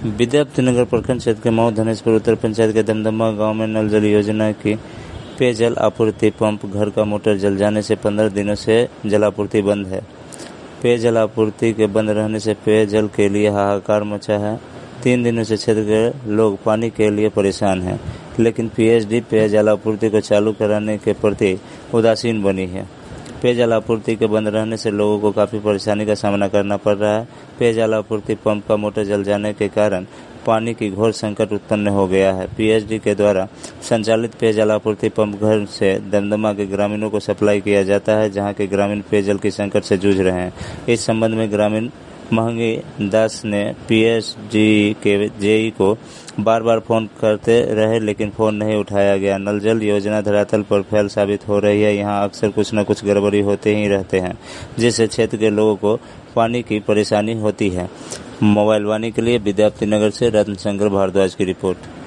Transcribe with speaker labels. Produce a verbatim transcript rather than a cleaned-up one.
Speaker 1: विद्यापतिनगर प्रखंड क्षेत्र के मऊ धनेशपुर उत्तर पंचायत के दमदमा गांव में नल जल योजना की पेयजल आपूर्ति पंप घर का मोटर जल जाने से पंद्रह दिनों से जलापूर्ति बंद है। पेयजल आपूर्ति के बंद रहने से पेयजल के लिए हाहाकार मचा है। तीन दिनों से क्षेत्र के लोग पानी के लिए परेशान हैं, लेकिन पीएचडी पेयजल आपूर्ति को चालू कराने के प्रति उदासीन बनी है। पेयजल आपूर्ति के बंद रहने से लोगों को काफ़ी परेशानी का सामना करना पड़ रहा है। पेयजल आपूर्ति पंप का मोटर जल जाने के कारण पानी की घोर संकट उत्पन्न हो गया है। पीएचडी के द्वारा संचालित पेयजल आपूर्ति पंप घर से दमदमा के ग्रामीणों को सप्लाई किया जाता है, जहां के ग्रामीण पेयजल की संकट से जूझ रहे हैं। इस संबंध में ग्रामीण महंगी दास ने पीएचडी के जेई को बार बार फोन करते रहे, लेकिन फोन नहीं उठाया गया। नल जल योजना धरातल पर फेल साबित हो रही है। यहाँ अक्सर कुछ न कुछ गड़बड़ी होते ही रहते हैं, जिससे क्षेत्र के लोगों को पानी की परेशानी होती है। मोबाइल वाणी के लिए विद्यापतिनगर से रत्न शंकर भारद्वाज की रिपोर्ट।